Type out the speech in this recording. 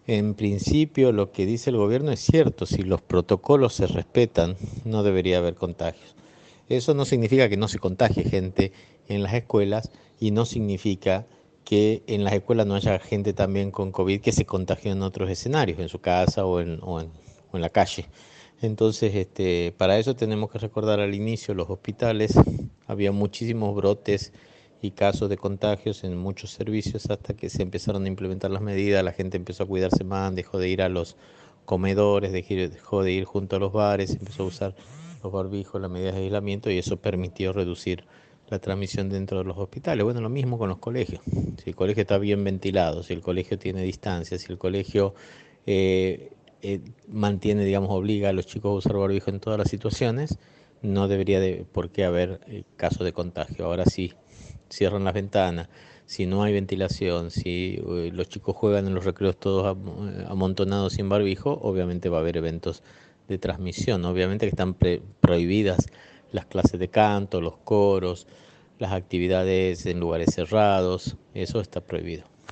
En principio, lo que dice el gobierno es cierto, si los protocolos se respetan, no debería haber contagios. Eso no significa que no se contagie gente en las escuelas y no significa que en las escuelas no haya gente también con COVID que se contagie en otros escenarios, en su casa o en la calle. Entonces, para eso tenemos que recordar al inicio los hospitales, había muchísimos brotes y casos de contagios en muchos servicios hasta que se empezaron a implementar las medidas, la gente empezó a cuidarse más, dejó de ir a los comedores, dejó de ir junto a los bares, empezó a usar los barbijos, las medidas de aislamiento y eso permitió reducir la transmisión dentro de los hospitales. Bueno, lo mismo con los colegios. Si el colegio está bien ventilado, si el colegio tiene distancia, si el colegio eh, mantiene, digamos, obliga a los chicos a usar barbijo en todas las situaciones, no debería de por qué haber casos de contagio. Ahora sí, cierran las ventanas, si no hay ventilación, si los chicos juegan en los recreos todos amontonados sin barbijo, obviamente va a haber eventos de transmisión. Obviamente que están prohibidas las clases de canto, los coros, las actividades en lugares cerrados, eso está prohibido.